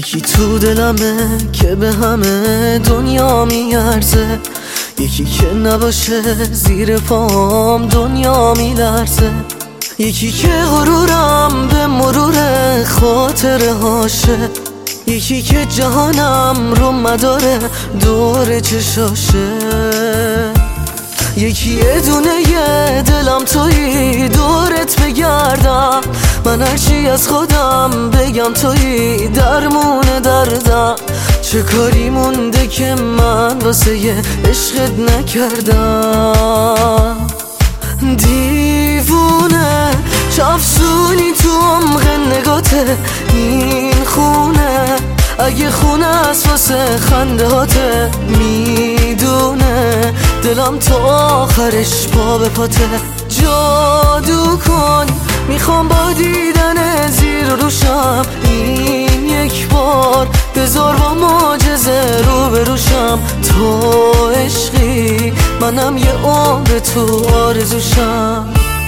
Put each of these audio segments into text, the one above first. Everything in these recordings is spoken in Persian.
یکی تو دلمه که به همه دنیا میارزه، یکی که نباشه زیر پام دنیا میلرزه، یکی که غرورم به مرور خاطره هاشه، یکی که جهانم رو مداره دور چشاشه، یکی یه دونه یه دلم تویی دورت بگردم، من هرچی از خودم بگم تویی درمون دردم، چه کاری مونده که من واسه یه عشقت نکردم. دیوونه چه افسونی تو عمق نگاته این خونه، اگه خونه است واسه خنده هاته میدونه، دلم تا آخرش پا به پاته. جادو کن میخوام با دیدن زیر روشم این یک بار، بذار با معجزه رو بروشم، تو عشقی منم یه عمر تو آرزوشم.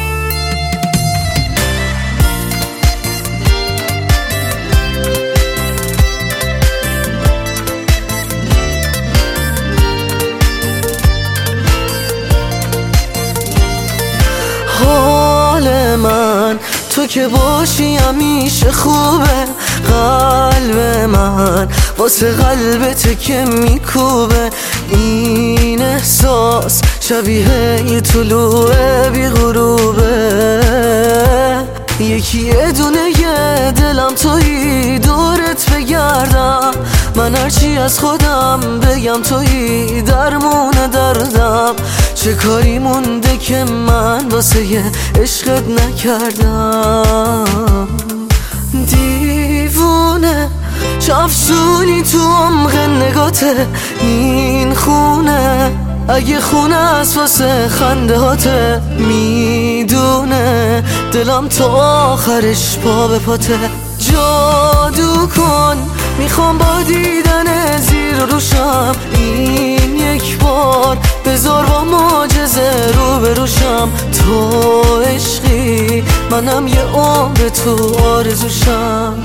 حال من تو که باشی همیشه خوبه، قلب من واسه قلبت که میکوبه، این احساس شبیه یه طلوع بی غروبه، یکی یه دونه یه دلم تویی دورت بگردم، من هرچی از خودم بگم تویی درمون دردم، چه کاری مونده که من واسه یه عشقت نکردم. دیوونه چه افسونی تو عمق نگاته این خونه، اگه خونه است واسه خنده هاته میدونه، دلم تا آخرش پا به پاته. جادو کن میخوام با دیدن زیر روشم این یک بار، بذار با معجزه رو بروشم، تو عشقی منم یه عمر تو آرزوشم.